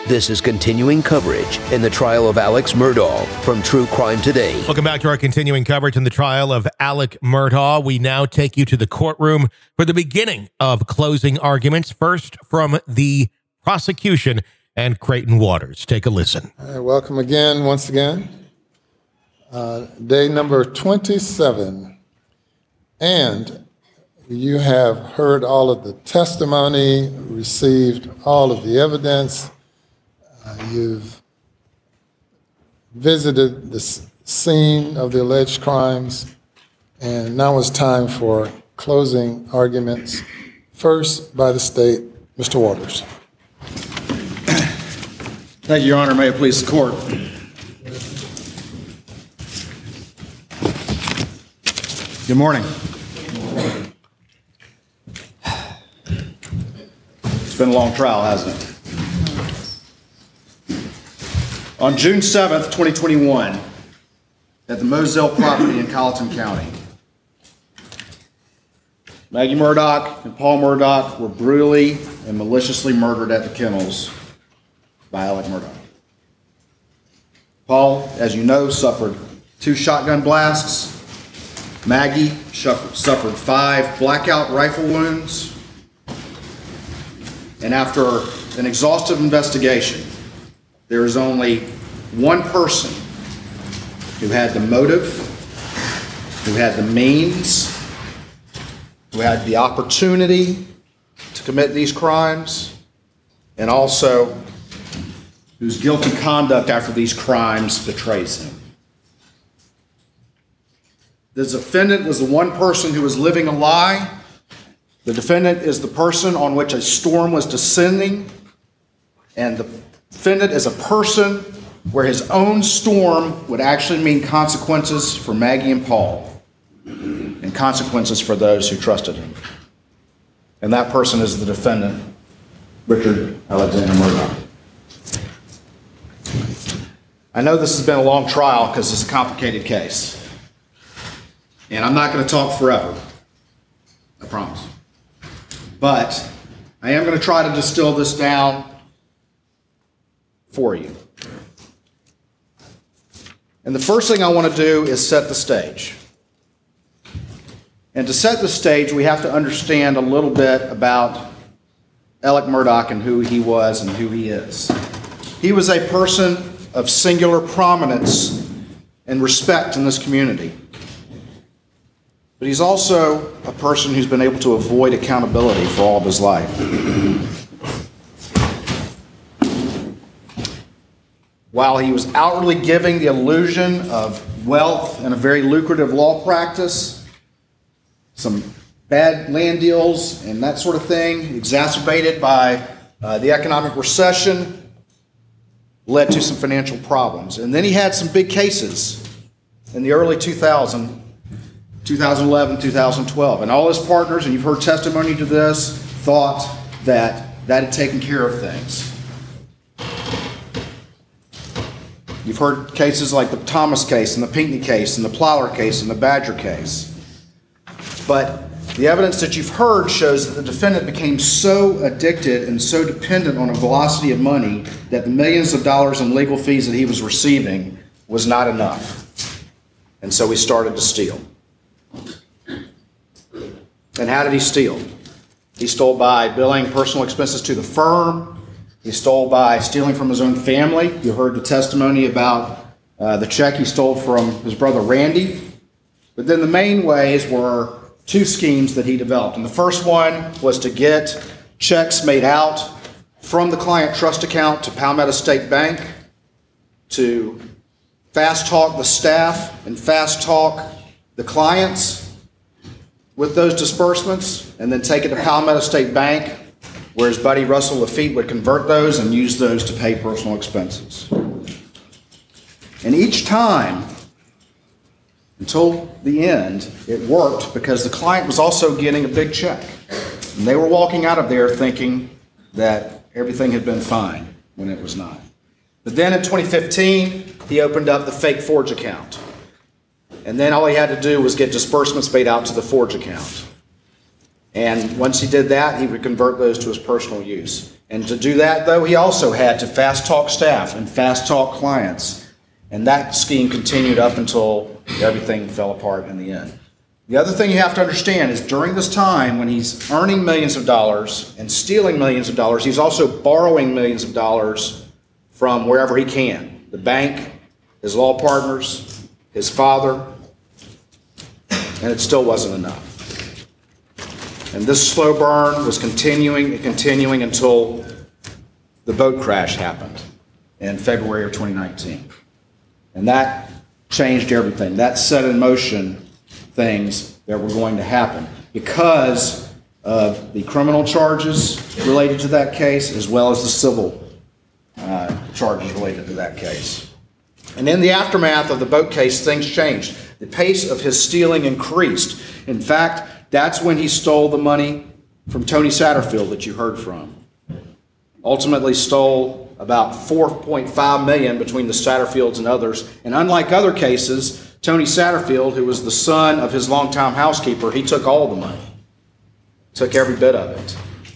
This is continuing coverage in the trial of Alex Murdaugh from True Crime Today. Welcome back to our continuing coverage in the trial of Alex Murdaugh. We now take you to the courtroom for the beginning of closing arguments. First, from the prosecution and Creighton Waters. Take a listen. Welcome again, once again. Day number 27. And you have heard all of the testimony, received all of the evidence. You've visited the scene of the alleged crimes. And now it's time for closing arguments. First, by the state, Mr. Waters. Thank you, Your Honor. May it please the court. Good morning. It's been a long trial, hasn't it? On June 7th, 2021, at the Moselle property in Colleton County, Maggie Murdaugh and Paul Murdaugh were brutally and maliciously murdered at the kennels by Alex Murdaugh. Paul, as you know, suffered 2 shotgun blasts. Maggie suffered 5 blackout rifle wounds. And after an exhaustive investigation, there is only one person who had the motive, who had the means, who had the opportunity to commit these crimes, and also whose guilty conduct after these crimes betrays him. The defendant was the one person who was living a lie. The defendant is the person on which a storm was descending, and the defendant is a person where his own storm would actually mean consequences for Maggie and Paul, and consequences for those who trusted him. And that person is the defendant, Richard Alexander Murdaugh. I know this has been a long trial because it's a complicated case. And I'm not going to talk forever, I promise. But I am going to try to distill this down for you. And the first thing I want to do is set the stage. And to set the stage, we have to understand a little bit about Alex Murdaugh and who he was and who he is. He was a person of singular prominence and respect in this community. But he's also a person who's been able to avoid accountability for all of his life. While he was outwardly giving the illusion of wealth and a very lucrative law practice, some bad land deals and that sort of thing, exacerbated by the economic recession, led to some financial problems. And then he had some big cases in the early 2011, 2012. And all his partners, and you've heard testimony to this, thought that had taken care of things. You've heard cases like the Thomas case and the Pinckney case and the Plower case and the Badger case. But the evidence that you've heard shows that the defendant became so addicted and so dependent on a velocity of money that the millions of dollars in legal fees that he was receiving was not enough. And so he started to steal. And how did he steal? He stole by billing personal expenses to the firm. He stole by stealing from his own family. You heard the testimony about the check he stole from his brother Randy. But then the main ways were 2 schemes that he developed. And the first one was to get checks made out from the client trust account to Palmetto State Bank, to fast talk the staff and fast talk the clients with those disbursements, and then take it to Palmetto State Bank, where his buddy Russell Lafitte would convert those and use those to pay personal expenses. And each time, until the end, it worked because the client was also getting a big check. And they were walking out of there thinking that everything had been fine when it was not. But then in 2015, he opened up the fake Forge account. And then all he had to do was get disbursements paid out to the Forge account. And once he did that, he would convert those to his personal use. And to do that, though, he also had to fast talk staff and fast talk clients. And that scheme continued up until everything fell apart in the end. The other thing you have to understand is during this time when he's earning millions of dollars and stealing millions of dollars, he's also borrowing millions of dollars from wherever he can. The bank, his law partners, his father, and it still wasn't enough. And this slow burn was continuing and continuing until the boat crash happened in February of 2019. And that changed everything. That set in motion things that were going to happen because of the criminal charges related to that case as well as the civil charges related to that case. And in the aftermath of the boat case, things changed. The pace of his stealing increased. In fact, that's when he stole the money from Tony Satterfield that you heard from. Ultimately stole about $4.5 million between the Satterfields and others. And unlike other cases, Tony Satterfield, who was the son of his longtime housekeeper, he took all the money. Took every bit of it.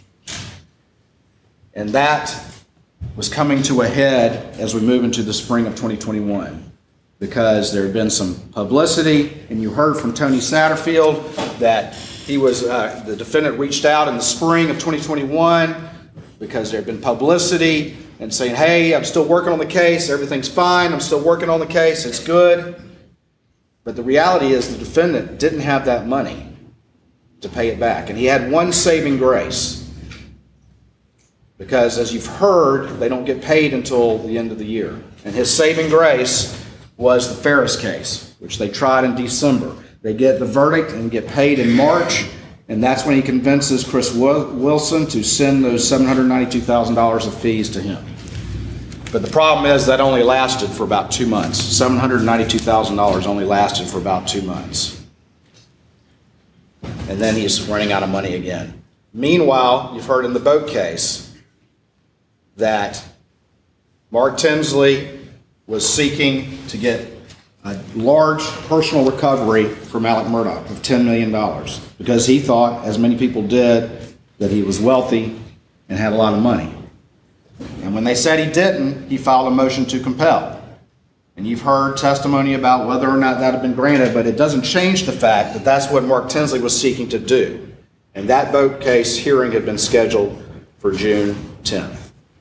And that was coming to a head as we move into the spring of 2021. Because there had been some publicity, and you heard from Tony Satterfield that he was, the defendant reached out in the spring of 2021 because there had been publicity and saying, hey, I'm still working on the case, everything's fine, I'm still working on the case, it's good. But the reality is the defendant didn't have that money to pay it back. And he had one saving grace. Because as you've heard, they don't get paid until the end of the year. And his saving grace was the Ferris case, which they tried in December. They get the verdict and get paid in March, and that's when he convinces Chris Wilson to send those $792,000 of fees to him. But the problem is that only lasted for about 2 months. $792,000 only lasted for about 2 months. And then he's running out of money again. Meanwhile, you've heard in the boat case that Mark Tinsley was seeking to get a large personal recovery from Alec Murdaugh of $10 million because he thought, as many people did, that he was wealthy and had a lot of money. And when they said he didn't, he filed a motion to compel. And you've heard testimony about whether or not that had been granted, but it doesn't change the fact that that's what Mark Tinsley was seeking to do. And that boat case hearing had been scheduled for June 10th.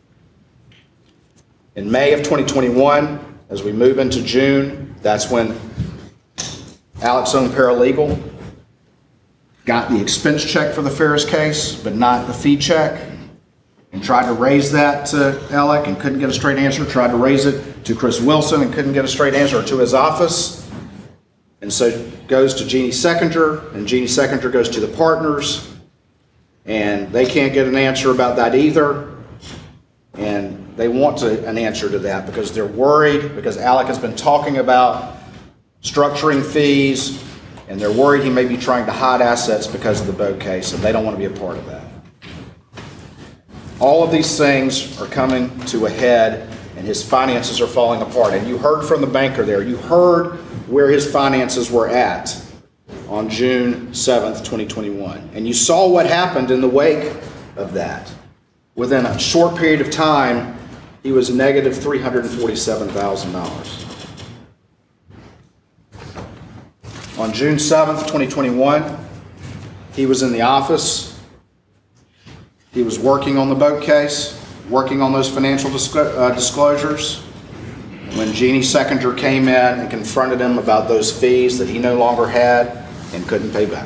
In May of 2021, as we move into June, that's when Alec's own paralegal got the expense check for the Ferris case, but not the fee check, and tried to raise that to Alec and couldn't get a straight answer, tried to raise it to Chris Wilson and couldn't get a straight answer, to his office. And so it goes to Jeannie Seconder, and Jeannie Seconder goes to the partners, and they can't get an answer about that either. And they want an answer to that because they're worried, because Alec has been talking about structuring fees, and they're worried he may be trying to hide assets because of the boat case, and they don't want to be a part of that. All of these things are coming to a head, and his finances are falling apart. And you heard from the banker there. You heard where his finances were at on June 7th, 2021. And you saw what happened in the wake of that. Within a short period of time, he was negative $347,000. On June 7th, 2021, he was in the office. He was working on the boat case, working on those financial disclosures, when Jeannie Seconder came in and confronted him about those fees that he no longer had and couldn't pay back.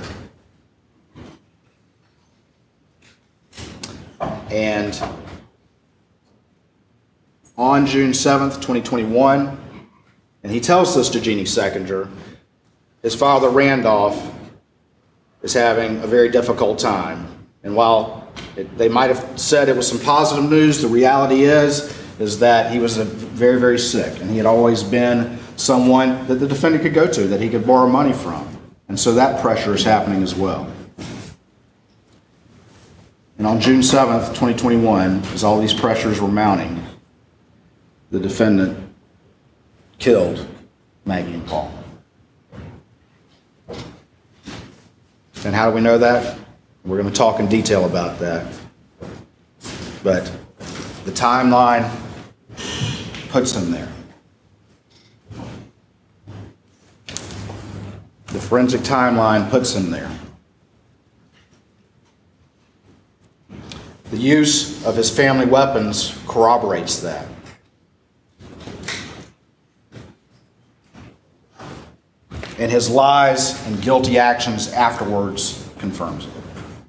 And on June 7th, 2021, and he tells this to Jeannie Seconder, his father, Randolph, is having a very difficult time. And while they might have said it was some positive news, the reality is that he was very, very sick. And he had always been someone that the defendant could go to, that he could borrow money from. And so that pressure is happening as well. And on June 7th, 2021, as all these pressures were mounting, the defendant killed Maggie and Paul. And how do we know that? We're going to talk in detail about that. But The timeline puts him there. The forensic timeline puts him there. The use of his family weapons corroborates that. And his lies and guilty actions afterwards confirms it.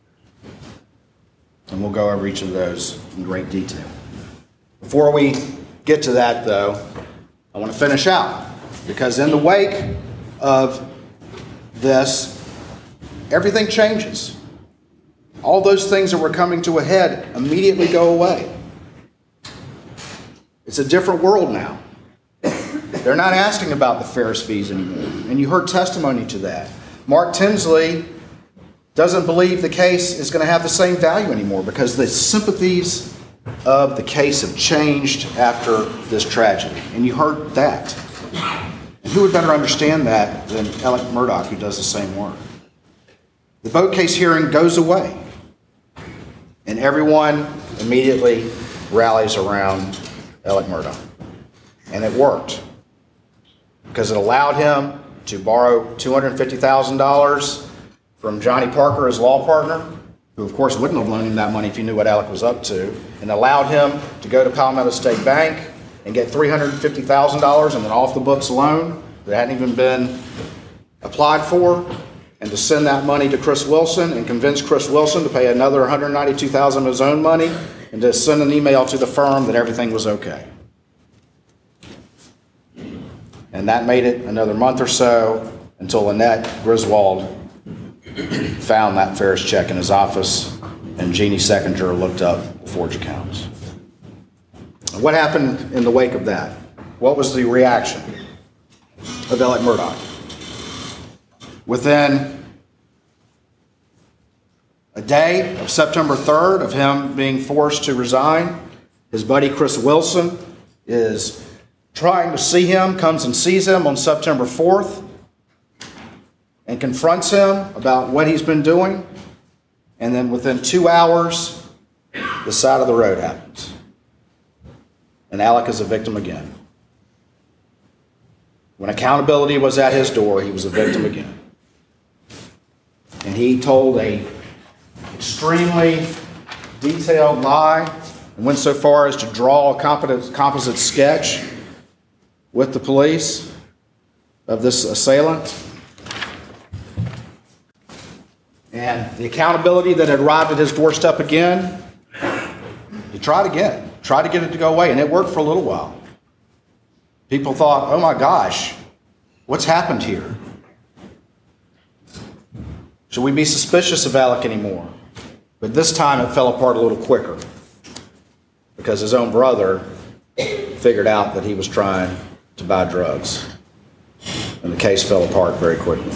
And we'll go over each of those in great detail. Before we get to that, though, I want to finish out, because in the wake of this, everything changes. All those things that were coming to a head immediately go away. It's a different world now. They're not asking about the Ferris fees anymore. And you heard testimony to that. Mark Tinsley doesn't believe the case is going to have the same value anymore because the sympathies of the case have changed after this tragedy. And you heard that. And who would better understand that than Alec Murdaugh, who does the same work? The boat case hearing goes away. And everyone immediately rallies around Alec Murdaugh. And it worked. Because it allowed him to borrow $250,000 from Johnny Parker, his law partner, who of course wouldn't have loaned him that money if he knew what Alec was up to, and allowed him to go to Palmetto State Bank and get $350,000 in an off-the-books loan that hadn't even been applied for, and to send that money to Chris Wilson and convince Chris Wilson to pay another $192,000 of his own money, and to send an email to the firm that everything was okay. And that made it another month or so until Lynette Griswold found that Ferris check in his office, and Jeannie Seconder looked up the forged accounts. What happened in the wake of that? What was the reaction of Alec Murdaugh? Within a day of September 3rd of him being forced to resign, his buddy Chris Wilson is trying to see him, comes and sees him on September 4th and confronts him about what he's been doing. And then within 2 hours, the side of the road happens. And Alec is a victim again. When accountability was at his door, he was a victim again. And he told a extremely detailed lie and went so far as to draw a composite sketch with the police of this assailant. And the accountability that had arrived at his doorstep again, he tried again, tried to get it to go away, and it worked for a little while. People thought, oh my gosh, what's happened here? Should we be suspicious of Alec anymore? But this time it fell apart a little quicker because his own brother figured out that he was trying to buy drugs. And the case fell apart very quickly.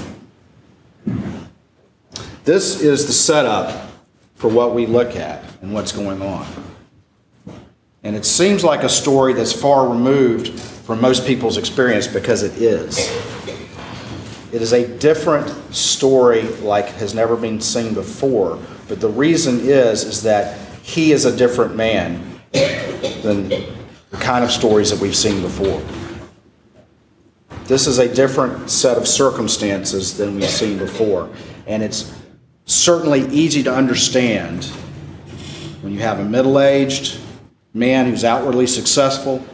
This is the setup for what we look at and what's going on. And it seems like a story that's far removed from most people's experience because it is. It is a different story like has never been seen before. But the reason is that he is a different man than the kind of stories that we've seen before. This is a different set of circumstances than we've seen before. And it's certainly easy to understand when you have a middle-aged man who's outwardly successful,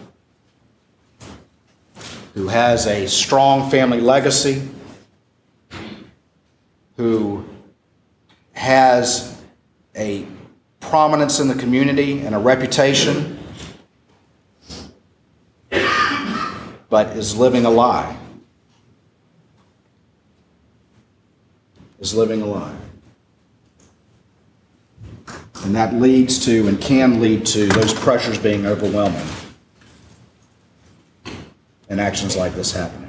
who has a strong family legacy, who has a prominence in the community and a reputation, but is living a lie. Is living a lie. And that leads to and can lead to those pressures being overwhelming and actions like this happening.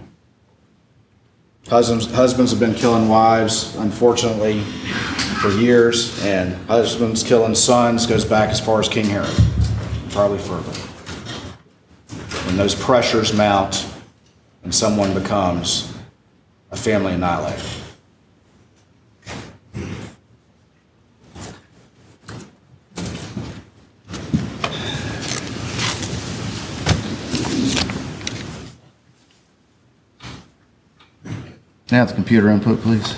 Husbands have been killing wives, unfortunately, for years, and husbands killing sons goes back as far as King Herod, probably further. When those pressures mount and someone becomes a family annihilator. Now the computer input, please.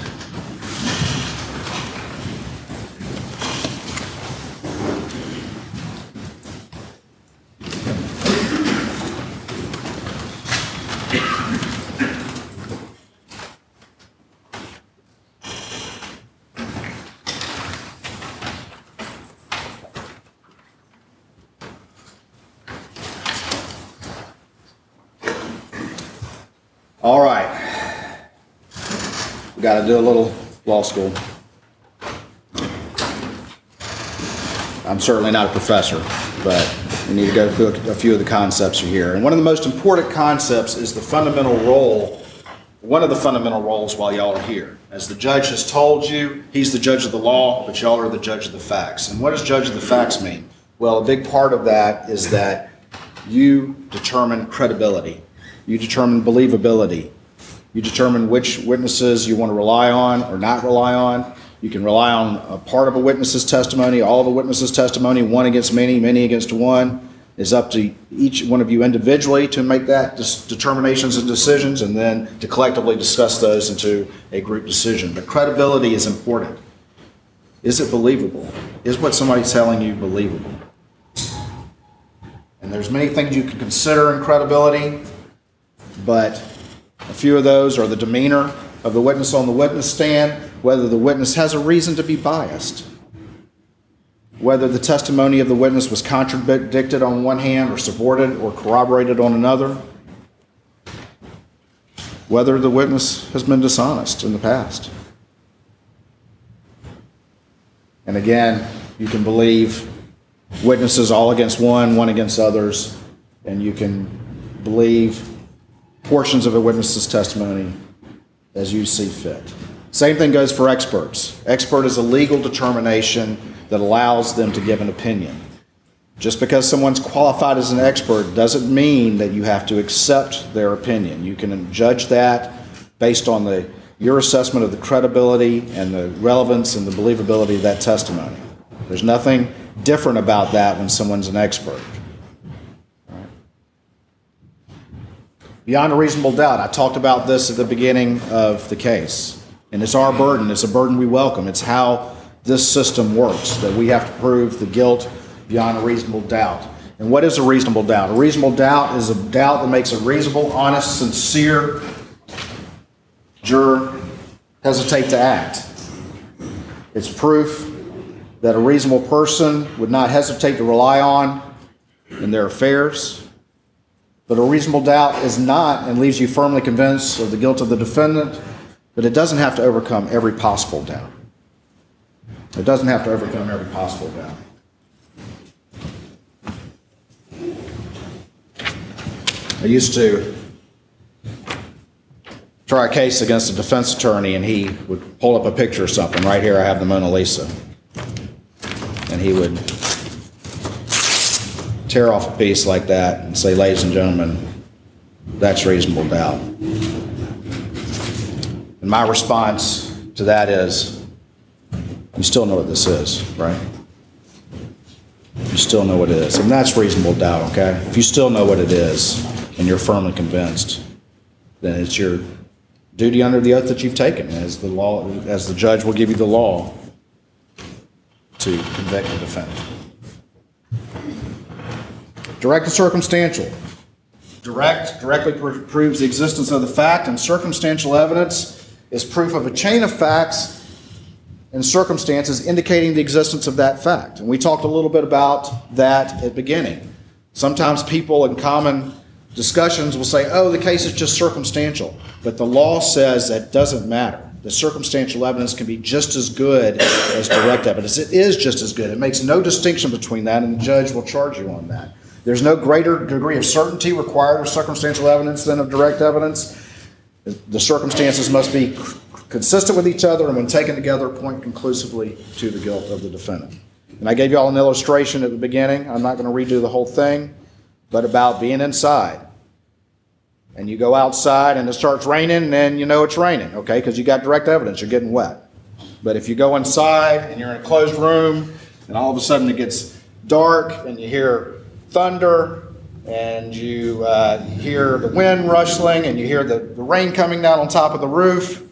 All right. We got to do a little law school. I'm certainly not a professor, but we need to go through a few of the concepts here. And one of the most important concepts is the fundamental role, one of the fundamental roles while y'all are here. As the judge has told you, he's the judge of the law, but y'all are the judge of the facts. And what does judge of the facts mean? Well, a big part of that is that you determine credibility. You determine believability. You determine which witnesses you want to rely on or not rely on. You can rely on a part of a witness's testimony, all of a witness's testimony, one against many, many against one. It's up to each one of you individually to make that determinations and decisions, and then to collectively discuss those into a group decision. But credibility is important. Is it believable? Is what somebody's telling you believable? And there's many things you can consider in credibility, but a few of those are the demeanor of the witness on the witness stand, whether the witness has a reason to be biased, whether the testimony of the witness was contradicted on one hand or supported or corroborated on another, whether the witness has been dishonest in the past. And again, you can believe witnesses all against one against others, and you can believe portions of a witness's testimony as you see fit. Same thing goes for experts. Expert is a legal determination that allows them to give an opinion. Just because someone's qualified as an expert doesn't mean that you have to accept their opinion. You can judge that based on your assessment of the credibility and the relevance and the believability of that testimony. There's nothing different about that when someone's an expert. Beyond a reasonable doubt, I talked about this at the beginning of the case. And it's our burden. It's a burden we welcome. It's how this system works, that we have to prove the guilt beyond a reasonable doubt. And what is a reasonable doubt? A reasonable doubt is a doubt that makes a reasonable, honest, sincere juror hesitate to act. It's proof that a reasonable person would not hesitate to rely on in their affairs. But a reasonable doubt is not and leaves you firmly convinced of the guilt of the defendant, but it doesn't have to overcome every possible doubt. It doesn't have to overcome every possible doubt. I used to try a case against a defense attorney, and he would pull up a picture of something. Right here I have the Mona Lisa. And he would tear off a piece like that and say, ladies and gentlemen, that's reasonable doubt. And my response to that is, you still know what this is, right? You still know what it is. And that's reasonable doubt, okay? If you still know what it is and you're firmly convinced, then it's your duty under the oath that you've taken as the judge will give you the law to convict the defendant. Direct and circumstantial. Directly proves the existence of the fact, and circumstantial evidence is proof of a chain of facts and circumstances indicating the existence of that fact. And we talked a little bit about that at the beginning. Sometimes people in common discussions will say, oh, the case is just circumstantial. But the law says that doesn't matter. The circumstantial evidence can be just as good as direct evidence. It is just as good. It makes no distinction between that, and the judge will charge you on that. There's no greater degree of certainty required of circumstantial evidence than of direct evidence. The circumstances must be consistent with each other, and when taken together, point conclusively to the guilt of the defendant. And I gave you all an illustration at the beginning. I'm not going to redo the whole thing, but about being inside. And you go outside and it starts raining, and you know it's raining, okay, because you got direct evidence, you're getting wet. But if you go inside and you're in a closed room, and all of a sudden it gets dark, and you hear thunder, and you hear the wind rustling, and you hear the rain coming down on top of the roof,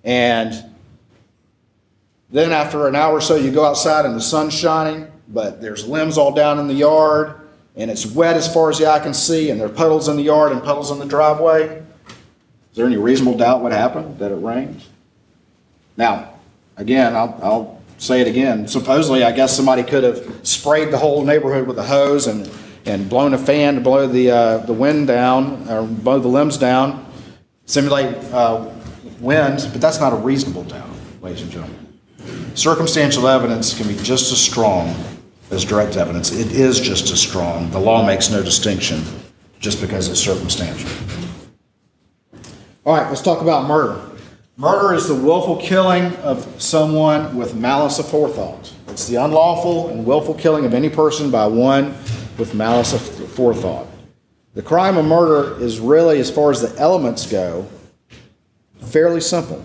And then after an hour or so, you go outside and the sun's shining, but there's limbs all down in the yard, and it's wet as far as the eye can see, and there are puddles in the yard and puddles in the driveway. Is there any reasonable doubt what happened, that it rained? Now, again, I'll say it again. Supposedly, I guess somebody could have sprayed the whole neighborhood with a hose and blown a fan to blow the wind down, or blow the limbs down, simulate wind, but that's not a reasonable doubt, ladies and gentlemen. Circumstantial evidence can be just as strong as direct evidence. It is just as strong. The law makes no distinction just because it's circumstantial. All right, let's talk about murder. Murder is the willful killing of someone with malice aforethought. It's the unlawful and willful killing of any person by one with malice aforethought. The crime of murder is really, as far as the elements go, fairly simple.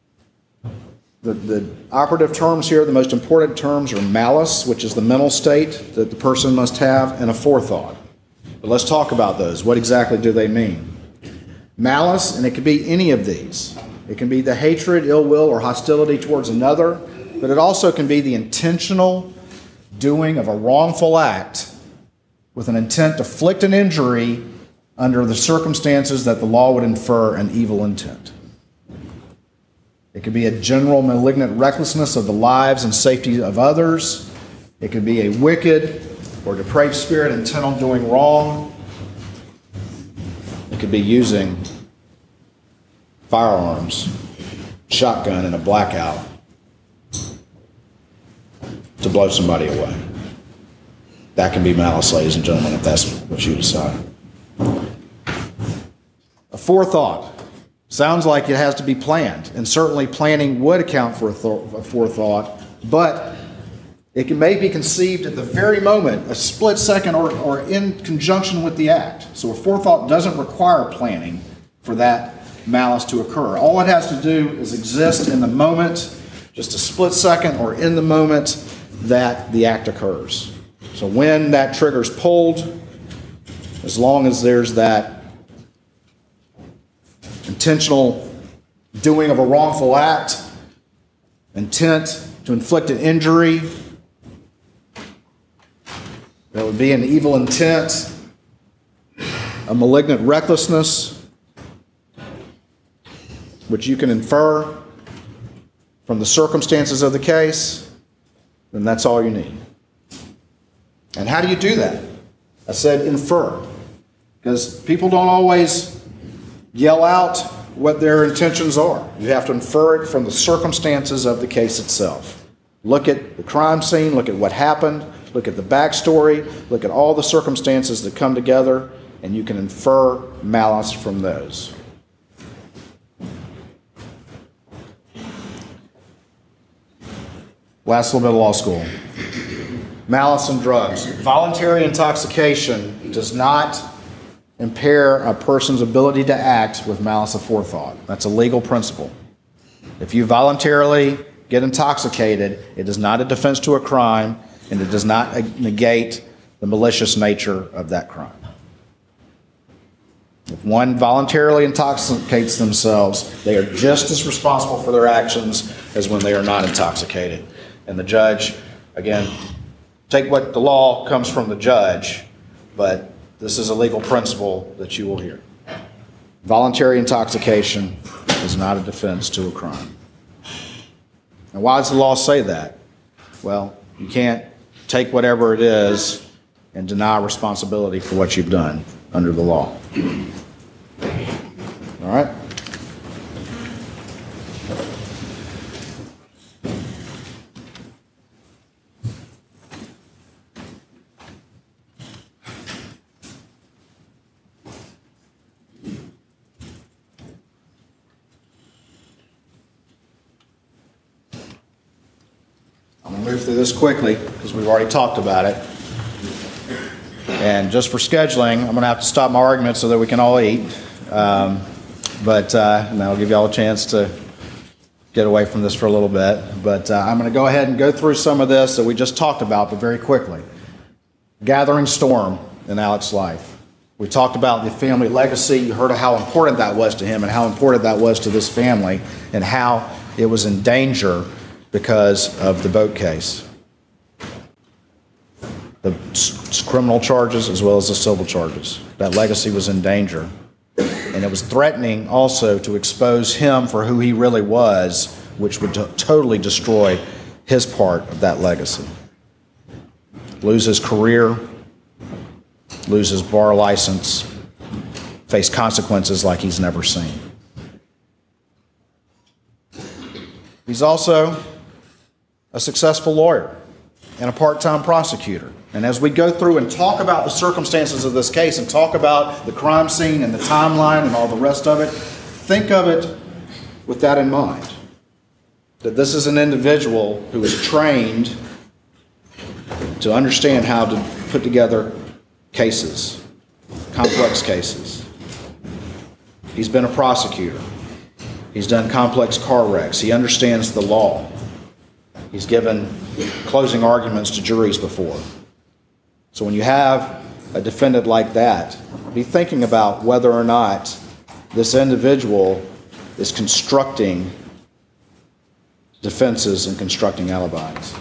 The operative terms here, the most important terms, are malice, which is the mental state that the person must have, and aforethought. But let's talk about those. What exactly do they mean? Malice, and it could be any of these. It can be the hatred, ill will, or hostility towards another, but it also can be the intentional doing of a wrongful act with an intent to inflict an injury under the circumstances that the law would infer an evil intent. It could be a general malignant recklessness of the lives and safety of others. It could be a wicked or depraved spirit intent on doing wrong. It could be using firearms, shotgun in a blackout to blow somebody away. That can be malice, ladies and gentlemen, if that's what you decide. Aforethought. Sounds like it has to be planned, and certainly planning would account for a forethought, but it may be conceived at the very moment, a split second, or in conjunction with the act. So a forethought doesn't require planning for that malice to occur. All it has to do is exist in the moment, just a split second, or in the moment that the act occurs. So when that trigger is pulled, as long as there's that intentional doing of a wrongful act, intent to inflict an injury, that would be an evil intent, a malignant recklessness, which you can infer from the circumstances of the case, then that's all you need. And how do you do that? I said infer, because people don't always yell out what their intentions are. You have to infer it from the circumstances of the case itself. Look at the crime scene, look at what happened, look at the backstory, look at all the circumstances that come together, and you can infer malice from those. Last little bit of law school. Malice and drugs. Voluntary intoxication does not impair a person's ability to act with malice aforethought. That's a legal principle. If you voluntarily get intoxicated, it is not a defense to a crime, and it does not negate the malicious nature of that crime. If one voluntarily intoxicates themselves, they are just as responsible for their actions as when they are not intoxicated. And the judge, again, take what the law comes from the judge, but this is a legal principle that you will hear. Voluntary intoxication is not a defense to a crime. And why does the law say that? Well, you can't take whatever it is and deny responsibility for what you've done under the law. All right? I'm going to move through this quickly because we've already talked about it. And just for scheduling, I'm going to have to stop my argument so that we can all eat. And I'll give you all a chance to get away from this for a little bit. But I'm going to go ahead and go through some of this that we just talked about, but very quickly. Gathering storm in Alex's life. We talked about the family legacy. You heard of how important that was to him and how important that was to this family and how it was in danger because of the boat case. The criminal charges as well as the civil charges. That legacy was in danger. And it was threatening also to expose him for who he really was, which would totally destroy his part of that legacy. Lose his career, lose his bar license, face consequences like he's never seen. He's also a successful lawyer and a part-time prosecutor. And as we go through and talk about the circumstances of this case and talk about the crime scene and the timeline and all the rest of it, think of it with that in mind. That this is an individual who is trained to understand how to put together cases, complex cases. He's been a prosecutor. He's done complex car wrecks. He understands the law. He's given closing arguments to juries before. So when you have a defendant like that, be thinking about whether or not this individual is constructing defenses and constructing alibis.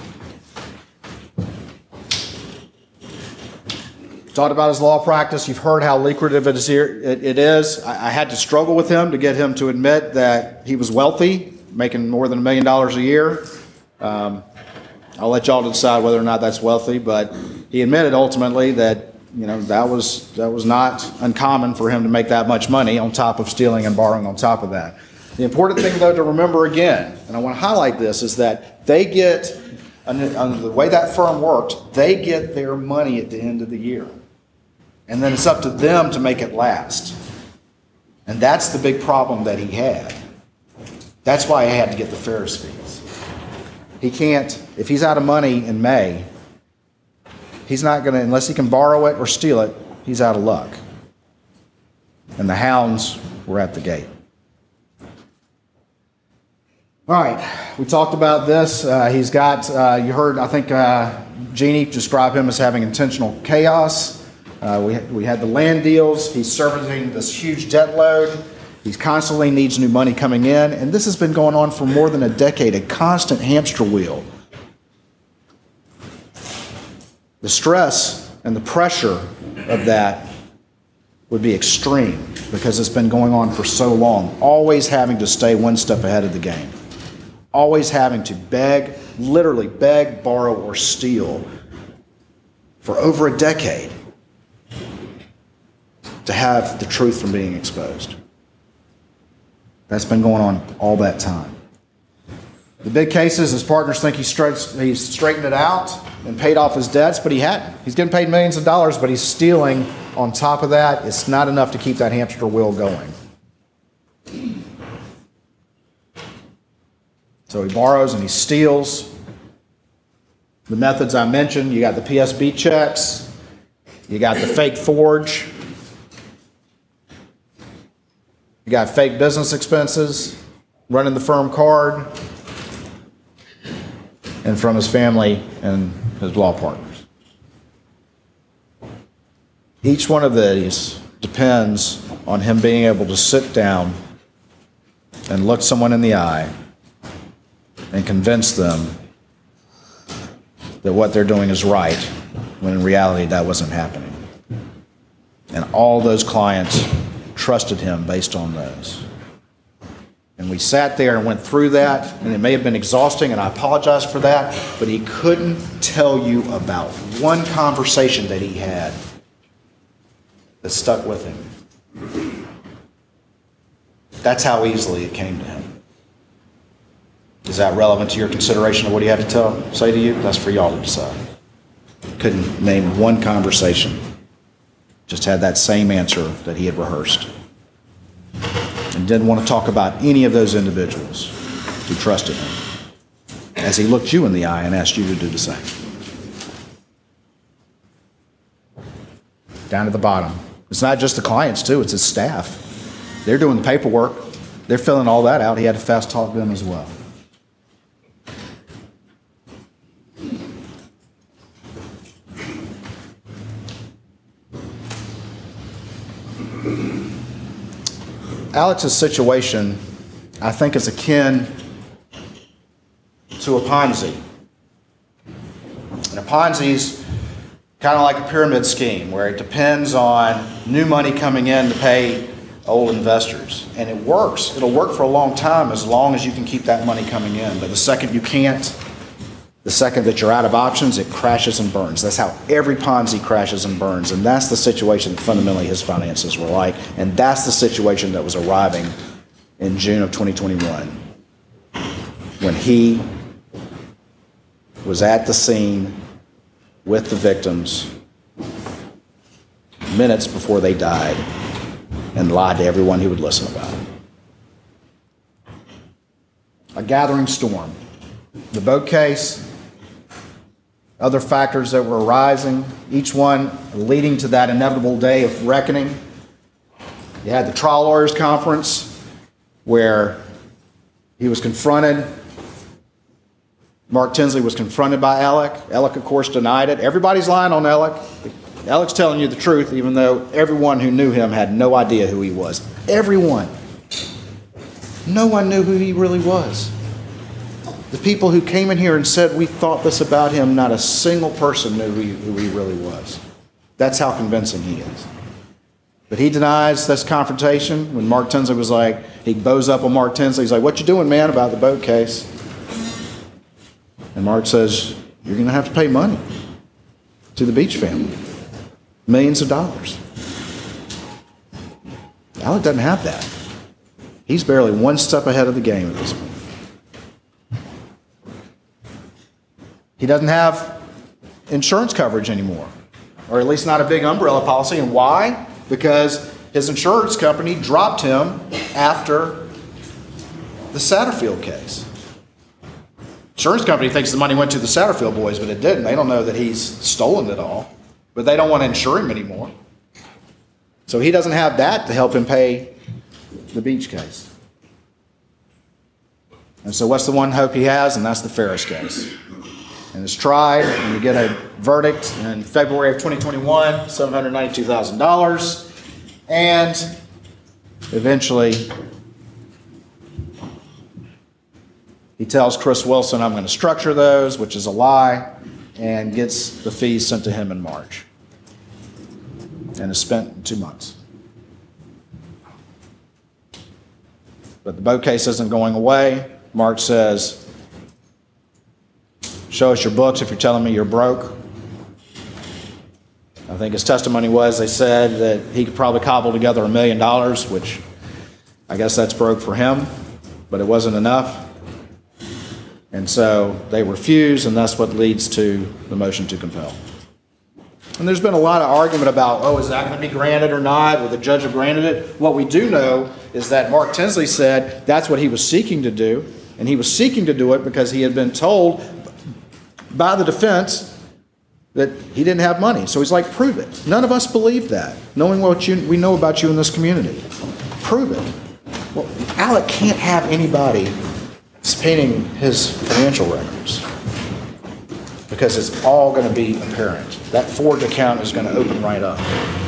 Talked about his law practice. You've heard how lucrative it is. I had to struggle with him to get him to admit that he was wealthy, making more than $1 million a year. I'll let y'all decide whether or not that's wealthy, but he admitted ultimately that that was not uncommon for him to make that much money on top of stealing and borrowing on top of that. The important thing, though, to remember again, and I want to highlight this, is that they get, under the way that firm worked, they get their money at the end of the year. And then it's up to them to make it last. And that's the big problem that he had. That's why he had to get the Ferris fees. He can't, if he's out of money in May, he's not going to, unless he can borrow it or steal it, he's out of luck. And the hounds were at the gate. All right, we talked about this. He's got, you heard, I think Jeannie described him as having intentional chaos. We had the land deals. He's servicing this huge debt load. He constantly needs new money coming in. And this has been going on for more than a decade, a constant hamster wheel. The stress and the pressure of that would be extreme because it's been going on for so long, always having to stay one step ahead of the game, always having to beg, literally beg, borrow, or steal for over a decade to have the truth from being exposed. That's been going on all that time. The big cases, his partners think he's straightened it out and paid off his debts, but he hadn't. He's getting paid millions of dollars, but he's stealing on top of that. It's not enough to keep that hamster wheel going. So he borrows and he steals. The methods I mentioned, you got the PSB checks, you got the fake forge, you got fake business expenses, running the firm card, and from his family and his law partners. Each one of these depends on him being able to sit down and look someone in the eye and convince them that what they're doing is right, when in reality that wasn't happening. And all those clients trusted him based on those. And we sat there and went through that, and it may have been exhausting, and I apologize for that, but he couldn't tell you about one conversation that he had that stuck with him. That's how easily it came to him. Is that relevant to your consideration of what he had to say to you? That's for y'all to decide. Couldn't name one conversation. Just had that same answer that he had rehearsed. And didn't want to talk about any of those individuals who trusted him, as he looked you in the eye and asked you to do the same. Down to the bottom. It's not just the clients, too. It's his staff. They're doing the paperwork. They're filling all that out. He had to fast talk them as well. Alex's situation, I think, is akin to a Ponzi. And a Ponzi's kind of like a pyramid scheme where it depends on new money coming in to pay old investors. And it works. It'll work for a long time as long as you can keep that money coming in. But the second you can't, the second that you're out of options, it crashes and burns. That's how every Ponzi crashes and burns. And that's the situation that fundamentally his finances were like. And that's the situation that was arriving in June of 2021 when he was at the scene with the victims minutes before they died and lied to everyone who would listen about it. A gathering storm. The boat case, other factors that were arising, each one leading to that inevitable day of reckoning. You had the trial lawyers conference where he was confronted. Mark Tinsley was confronted by Alec. Alec, of course, denied it. Everybody's lying on Alec. Alec's telling you the truth, even though everyone who knew him had no idea who he was. Everyone. No one knew who he really was. The people who came in here and said, we thought this about him, not a single person knew who he really was. That's how convincing he is. But he denies this confrontation. When Mark Tinsley was like, he bows up on Mark Tinsley. He's like, what you doing, man, about the boat case? And Mark says, you're going to have to pay money to the Beach family. Millions of dollars. Alec doesn't have that. He's barely one step ahead of the game at this point. He doesn't have insurance coverage anymore, or at least not a big umbrella policy. And why? Because his insurance company dropped him after the Satterfield case. Insurance company thinks the money went to the Satterfield boys, but it didn't. They don't know that he's stolen it all, but they don't want to insure him anymore. So he doesn't have that to help him pay the Beach case. And so what's the one hope he has? And that's the Ferris case. And it's tried, and you get a verdict in February of 2021, $792,000. And eventually, he tells Chris Wilson, I'm going to structure those, which is a lie, and gets the fees sent to him in March. And is spent in 2 months. But the boat case isn't going away. Mark says, show us your books if you're telling me you're broke. I think his testimony was, they said that he could probably cobble together $1 million, which I guess that's broke for him, but it wasn't enough. And so they refuse, and that's what leads to the motion to compel. And there's been a lot of argument about, is that going to be granted or not? Will the judge have granted it? What we do know is that Mark Tinsley said that's what he was seeking to do, and he was seeking to do it because he had been told by the defense that he didn't have money. So he's like, prove it. None of us believe that, knowing what we know about you in this community. Prove it. Well, Alec can't have anybody subpoenaing his financial records because it's all going to be apparent. That forged account is going to open right up.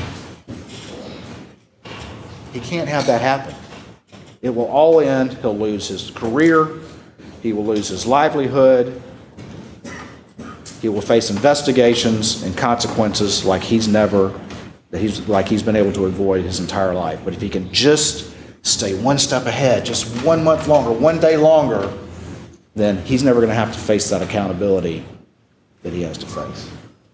He can't have that happen. It will all end. He'll lose his career. He will lose his livelihood. He will face investigations and consequences like he's been able to avoid his entire life. But if he can just stay one step ahead, just 1 month longer, 1 day longer, then he's never going to have to face that accountability that he has to face.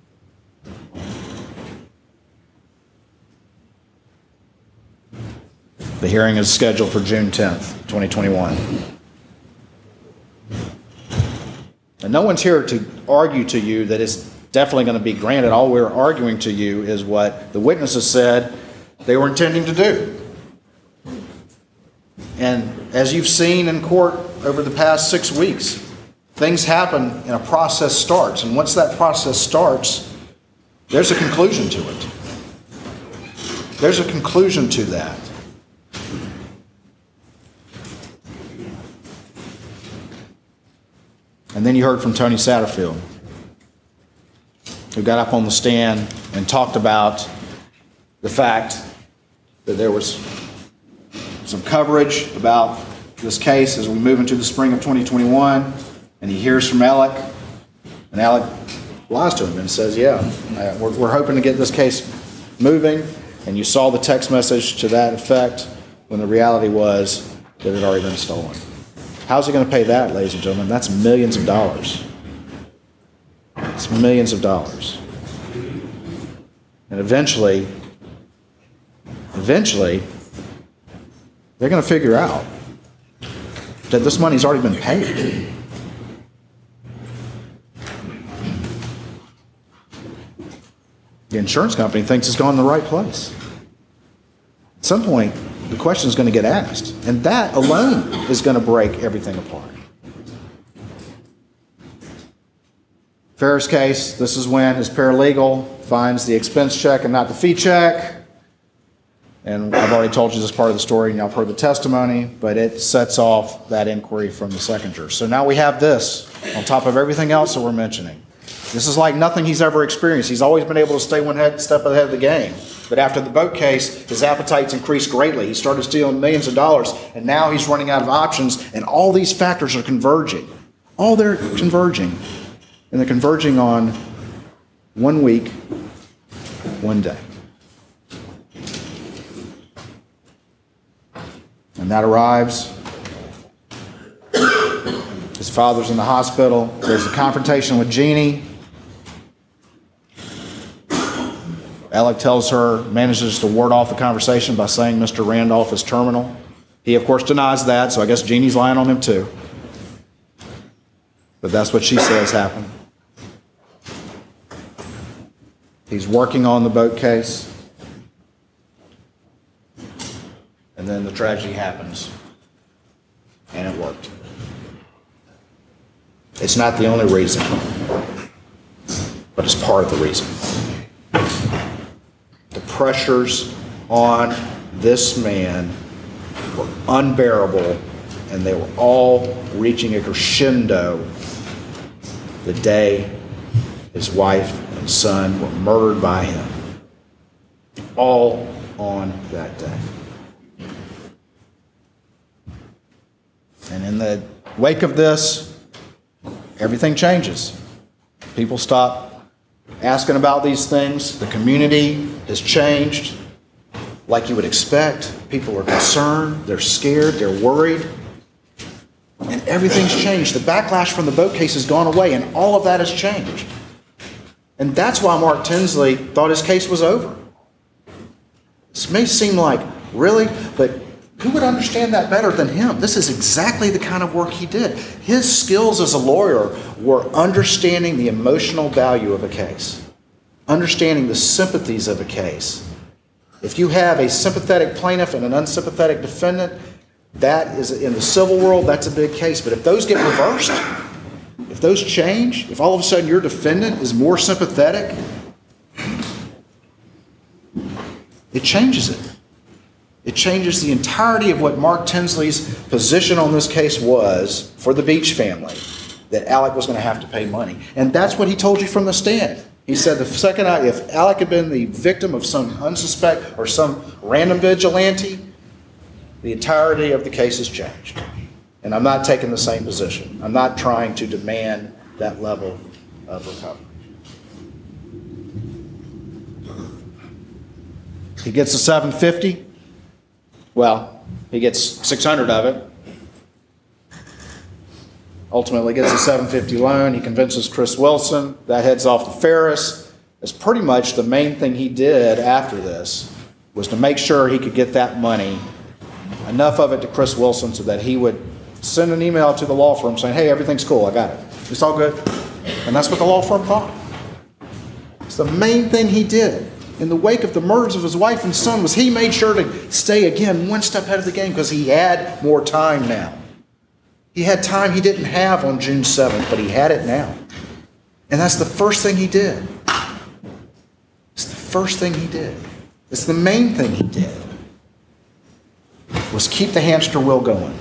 The hearing is scheduled for June 10th, 2021. And no one's here to argue to you that it's definitely going to be granted. All we're arguing to you is what the witnesses said they were intending to do. And as you've seen in court over the past 6 weeks, things happen and a process starts. And once that process starts, there's a conclusion to it. There's a conclusion to that. And then you heard from Tony Satterfield, who got up on the stand and talked about the fact that there was some coverage about this case as we move into the spring of 2021, and he hears from Alec, and Alec lies to him and says, yeah, we're hoping to get this case moving, and you saw the text message to that effect when the reality was that it had already been stolen. How's he going to pay that, ladies and gentlemen? That's millions of dollars. It's millions of dollars. And eventually, they're going to figure out that this money's already been paid. The insurance company thinks it's gone in the right place. At some point, the question is going to get asked, and that alone is going to break everything apart. Ferris case, this is when his paralegal finds the expense check and not the fee check. And I've already told you this part of the story, and y'all have heard the testimony, but it sets off that inquiry from the second juror. So now we have this on top of everything else that we're mentioning. This is like nothing he's ever experienced. He's always been able to stay one step ahead of the game. But after the boat case, his appetite's increased greatly. He started stealing millions of dollars, and now he's running out of options, and all these factors are converging. All they're converging. And they're converging on 1 week, 1 day. And that arrives. His father's in the hospital. There's a confrontation with Jeannie. Alec tells her, manages to ward off the conversation by saying Mr. Randolph is terminal. He, of course, denies that, so I guess Jeannie's lying on him too. But that's what she says happened. He's working on the boat case. And then the tragedy happens. And it worked. It's not the only reason, but it's part of the reason. The pressures on this man were unbearable, and they were all reaching a crescendo the day his wife and son were murdered by him. All on that day. And in the wake of this, everything changes. People stop asking about these things. The community has changed like you would expect. People are concerned, they're scared, they're worried. And everything's changed. The backlash from the boat case has gone away, and all of that has changed. And that's why Mark Tinsley thought his case was over. This may seem like, really? But who would understand that better than him? This is exactly the kind of work he did. His skills as a lawyer were understanding the emotional value of a case, understanding the sympathies of a case. If you have a sympathetic plaintiff and an unsympathetic defendant, that is, in the civil world, that's a big case. But if those get reversed, if those change, if all of a sudden your defendant is more sympathetic, it changes it. It changes the entirety of what Mark Tinsley's position on this case was for the Beach family, that Alec was going to have to pay money. And that's what he told you from the stand. He said if Alec had been the victim of some unsuspect or some random vigilante, the entirety of the case has changed. And I'm not taking the same position. I'm not trying to demand that level of recovery. He gets the $750. Well, he gets $600 of it. Ultimately gets a $750 loan. He convinces Chris Wilson. That heads off to Ferris. That's pretty much the main thing he did after this, was to make sure he could get that money, enough of it to Chris Wilson so that he would send an email to the law firm saying, hey, everything's cool, I got it. It's all good. And that's what the law firm thought. It's the main thing he did in the wake of the murders of his wife and son, was he made sure to stay again one step ahead of the game because he had more time now. He had time he didn't have on June 7th, but he had it now. And that's the first thing he did. It's the first thing he did. It's the main thing he did, was keep the hamster wheel going.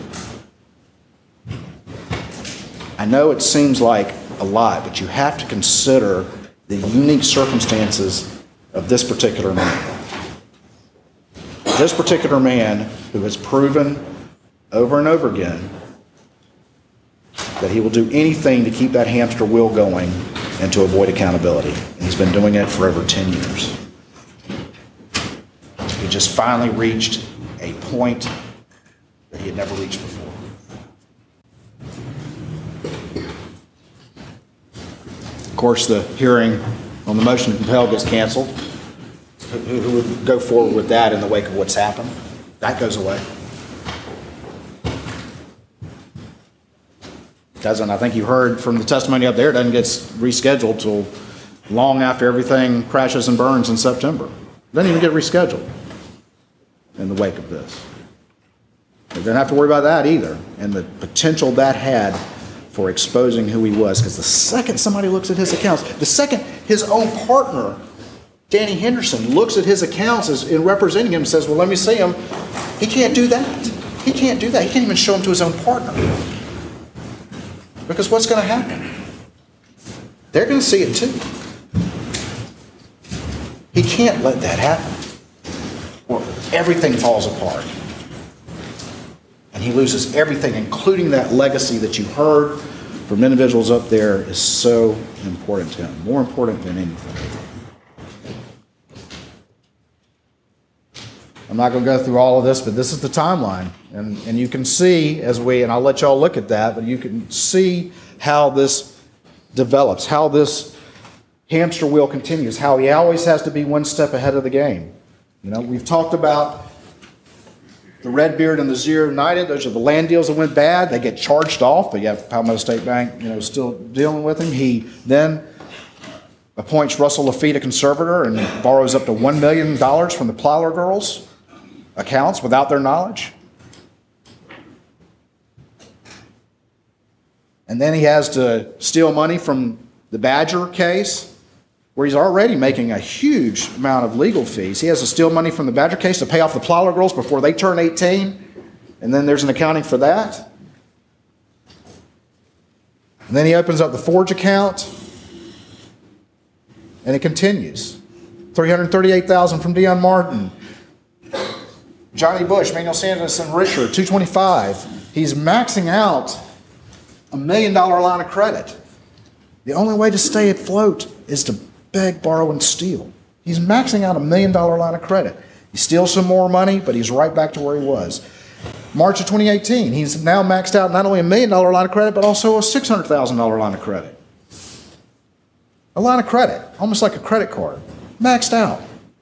I know it seems like a lot, but you have to consider the unique circumstances of this particular man. This particular man who has proven over and over again that he will do anything to keep that hamster wheel going and to avoid accountability. And he's been doing it for over 10 years. He just finally reached a point that he had never reached before. Of course, the hearing on the motion to compel gets canceled. Who would go forward with that in the wake of what's happened? That goes away. Doesn't, I think you heard from the testimony up there, it doesn't get rescheduled till long after everything crashes and burns in September. It doesn't even get rescheduled in the wake of this. You don't have to worry about that either, and the potential that had for exposing who he was. Because the second somebody looks at his accounts, the second his own partner, Danny Henderson, looks at his accounts as in representing him and says, well, let me see him. He can't do that. He can't do that. He can't even show him to his own partner. Because what's going to happen? They're going to see it too. He can't let that happen, or everything falls apart. And he loses everything, including that legacy that you heard from individuals up there is so important to him, more important than anything. I'm not going to go through all of this, but this is the timeline. And you can see and I'll let y'all look at that, but you can see how this develops, how this hamster wheel continues, how he always has to be one step ahead of the game. You know, we've talked about the Redbeard and the Zero United. Those are the land deals that went bad. They get charged off, but you have Palmetto State Bank, still dealing with him. He then appoints Russell Lafitte a conservator and borrows up to $1 million from the Plyler girls' accounts without their knowledge. And then he has to steal money from the Badger case, where he's already making a huge amount of legal fees. He has to steal money from the Badger case to pay off the Plyler girls before they turn 18, and then there's an accounting for that. And then he opens up the Forge account, and it continues. $338,000 from Dion Martin. Johnny Bush, Manuel Sanderson, Richard, $225,000. He's maxing out $1 million line of credit. The only way to stay afloat is to beg, borrow, and steal. He's maxing out $1 million line of credit. He steals some more money, but he's right back to where he was. March of 2018, he's now maxed out not only $1 million line of credit, but also a $600,000 line of credit. A line of credit, almost like a credit card, maxed out.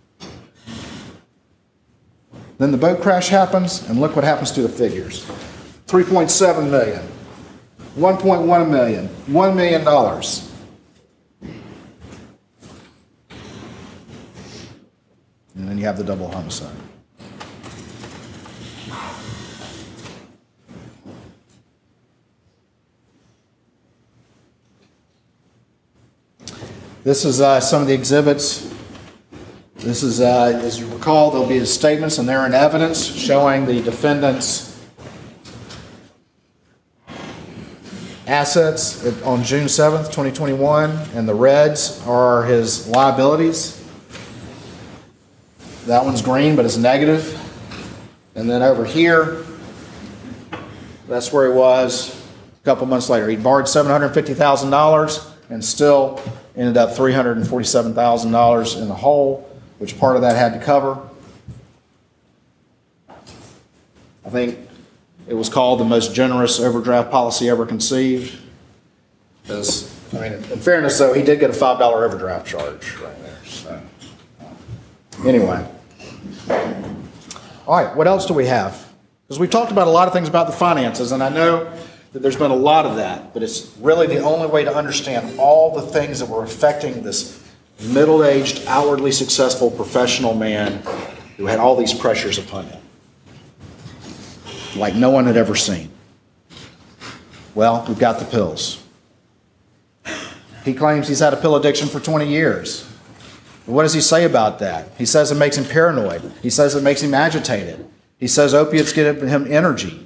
Then the boat crash happens, and look what happens to the figures. $3.7 million, $1.1 million, $1 million. And then you have the double homicide. This is some of the exhibits. This is, as you recall, there'll be his statements, and they're in evidence showing the defendant's assets on June 7th, 2021, and the reds are his liabilities. That one's green, but it's negative. And then over here, that's where he was a couple months later. He borrowed $750,000 and still ended up $347,000 in the hole, which part of that had to cover. I think it was called the most generous overdraft policy ever conceived. Because, in fairness, though, he did get a $5 overdraft charge right there. So, anyway. All right, what else do we have? Because we've talked about a lot of things about the finances, and I know that there's been a lot of that, but it's really the only way to understand all the things that were affecting this middle-aged, outwardly successful professional man who had all these pressures upon him, like no one had ever seen. Well, we've got the pills. He claims he's had a pill addiction for 20 years. What does he say about that? He says it makes him paranoid. He says it makes him agitated. He says opiates give him energy.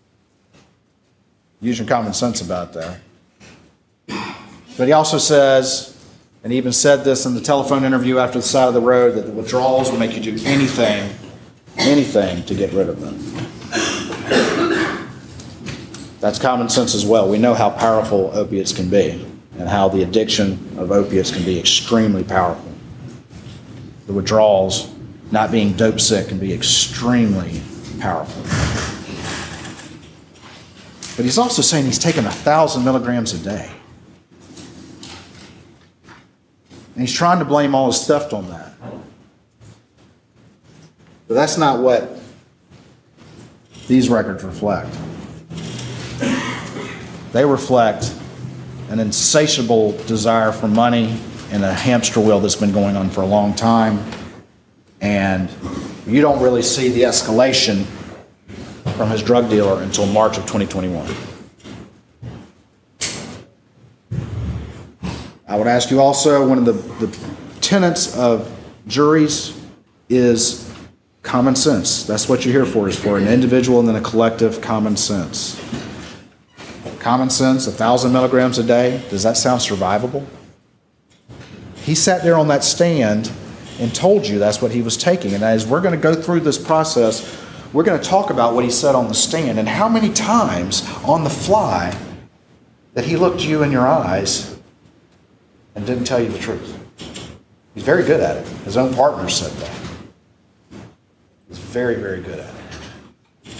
Use your common sense about that. But he also says, and he even said this in the telephone interview after the side of the road, that the withdrawals will make you do anything anything to get rid of them. That's common sense as well. We know how powerful opiates can be and how the addiction of opiates can be extremely powerful. The withdrawals, not being dope sick, can be extremely powerful. But he's also saying he's taking 1,000 milligrams a day. And he's trying to blame all his theft on that. But that's not what these records reflect. They reflect an insatiable desire for money and a hamster wheel that's been going on for a long time. And you don't really see the escalation from his drug dealer until March of 2021. I would ask you also, one of the tenets of juries is common sense. That's what you're here for, is for an individual and then a collective common sense. Common sense, 1,000 milligrams a day, does that sound survivable? He sat there on that stand and told you that's what he was taking. And as we're going to go through this process, we're going to talk about what he said on the stand and how many times on the fly that he looked you in your eyes and didn't tell you the truth. He's very good at it. His own partner said that. He's very, very good at it.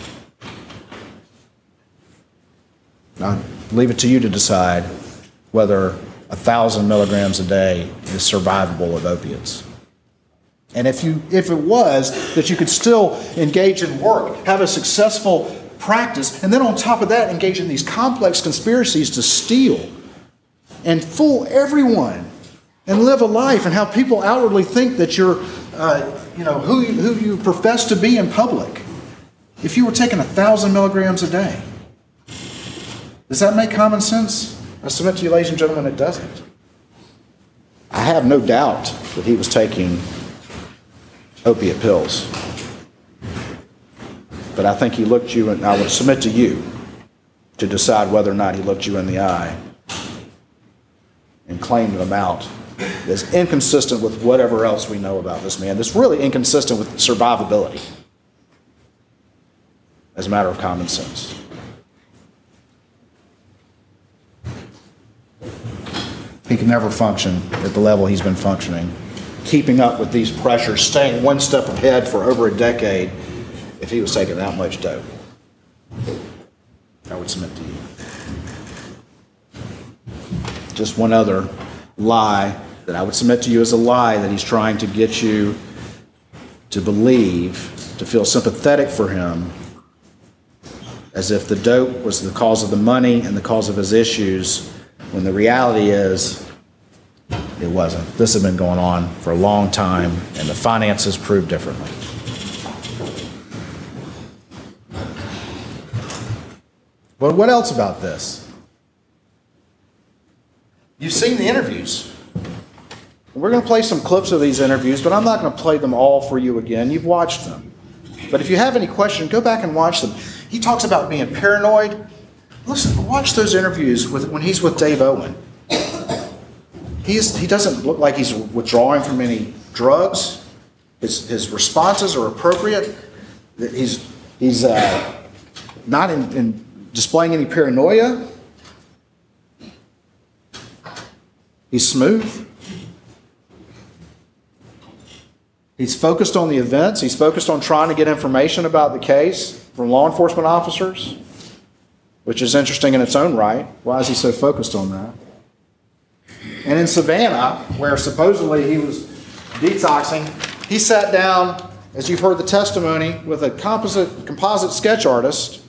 I'll leave it to you to decide whether 1,000 milligrams a day is survivable with opiates. And if it was, that you could still engage in work, have a successful practice, and then on top of that, engage in these complex conspiracies to steal and fool everyone and live a life and have people outwardly think that you're, who you profess to be in public. If you were taking 1,000 milligrams a day, does that make common sense? I submit to you, ladies and gentlemen, it doesn't. I have no doubt that he was taking opiate pills. But I think he looked you, and I would submit to you to decide whether or not he looked you in the eye and claimed them out as inconsistent with whatever else we know about this man. That's really inconsistent with survivability as a matter of common sense. He can never function at the level he's been functioning, keeping up with these pressures, staying one step ahead for over a decade if he was taking that much dope. I would submit to you. Just one other lie that I would submit to you as a lie that he's trying to get you to believe, to feel sympathetic for him, as if the dope was the cause of the money and the cause of his issues, when the reality is it wasn't. This had been going on for a long time, and the finances proved differently. But what else about this? You've seen the interviews. We're going to play some clips of these interviews, but I'm not going to play them all for you again. You've watched them. But if you have any questions, go back and watch them. He talks about being paranoid. Listen, watch those interviews when he's with Dave Owen. He doesn't look like he's withdrawing from any drugs. His responses are appropriate. He's not in displaying any paranoia. He's smooth. He's focused on the events. He's focused on trying to get information about the case from law enforcement officers, which is interesting in its own right. Why is he so focused on that? And in Savannah, where supposedly he was detoxing, he sat down, as you've heard the testimony, with a composite sketch artist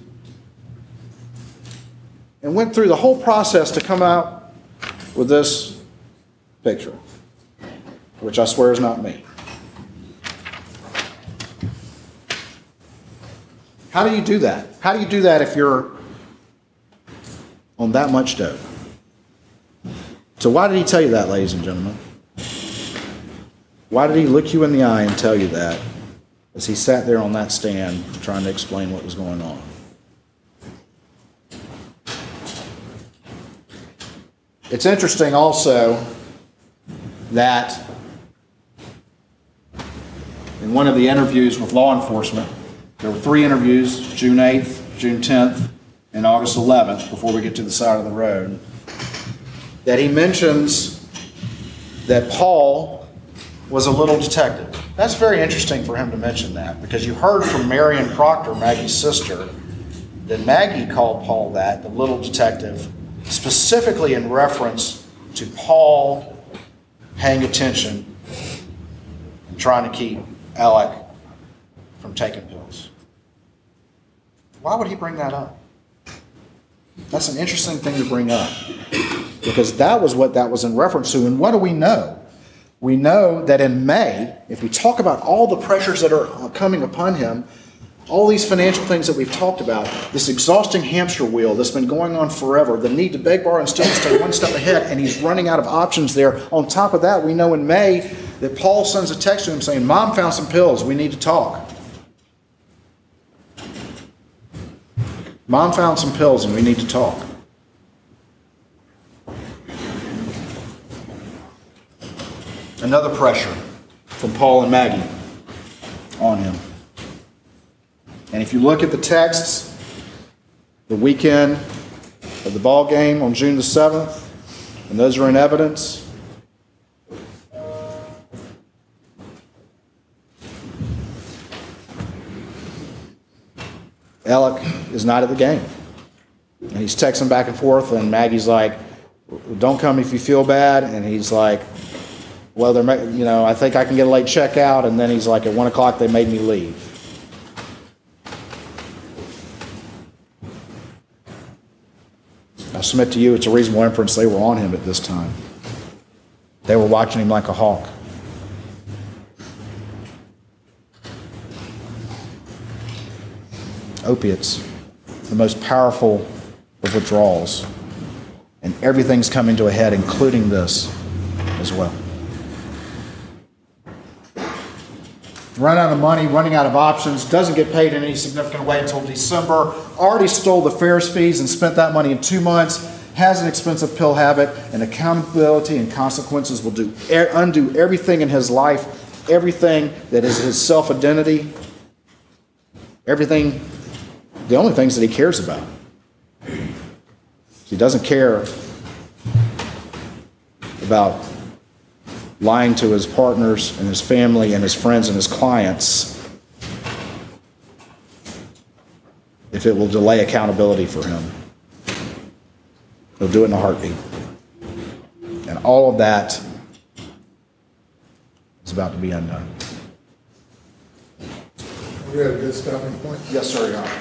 and went through the whole process to come out with this picture, which I swear is not me. How do you do that? How do you do that if you're on that much dope? So why did he tell you that, ladies and gentlemen? Why did he look you in the eye and tell you that as he sat there on that stand trying to explain what was going on? It's interesting also that in one of the interviews with law enforcement, there were 3 interviews, June 8th, June 10th, and August 11th, before we get to the side of the road, that he mentions that Paul was a little detective. That's very interesting for him to mention that, because you heard from Marion Proctor, Maggie's sister, that Maggie called Paul that, the little detective, specifically in reference to Paul paying attention and trying to keep Alec from taking pills. Why would he bring that up? That's an interesting thing to bring up, because that was what that was in reference to. And what do we know? We know that in May, if we talk about all the pressures that are coming upon him, all these financial things that we've talked about, this exhausting hamster wheel that's been going on forever, the need to beg, borrow, and steal and stay one step ahead, and he's running out of options there. On top of that, we know in May that Paul sends a text to him saying, "Mom found some pills, we need to talk." Mom found some pills and we need to talk. Another pressure from Paul and Maggie on him. And if you look at the texts, the weekend of the ball game on June the 7th, and those are in evidence, Alec is not at the game. And he's texting back and forth, and Maggie's like, "Don't come if you feel bad." And he's like, "Well, I think I can get a late checkout." And then he's like, "At 1 o'clock, they made me leave." I submit to you, it's a reasonable inference they were on him at this time. They were watching him like a hawk. Opiates, the most powerful of withdrawals. And everything's coming to a head, including this as well. Run out of money, running out of options, doesn't get paid in any significant way until December, already stole the Ferris fees and spent that money in 2 months, has an expensive pill habit, and accountability and consequences will undo everything in his life, everything that is his self-identity, everything, the only things that he cares about. He doesn't care about lying to his partners and his family and his friends and his clients if it will delay accountability for him. He'll do it in a heartbeat. And all of that is about to be undone. We have a good stopping point? Yes, sir, Your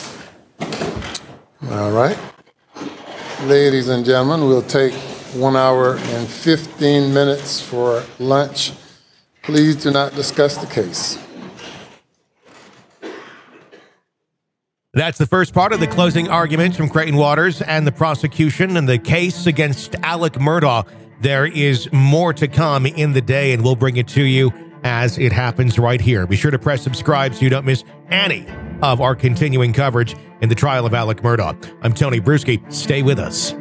Honor. All right. Ladies and gentlemen, we'll take 1 hour and 15 minutes for lunch. Please do not discuss the case. That's the first part of the closing arguments from Creighton Waters and the prosecution and the case against Alec Murdaugh. There is more to come in the day, and we'll bring it to you as it happens right here. Be sure to press subscribe so you don't miss any of our continuing coverage in the trial of Alec Murdaugh. I'm Tony Bruschi. Stay with us.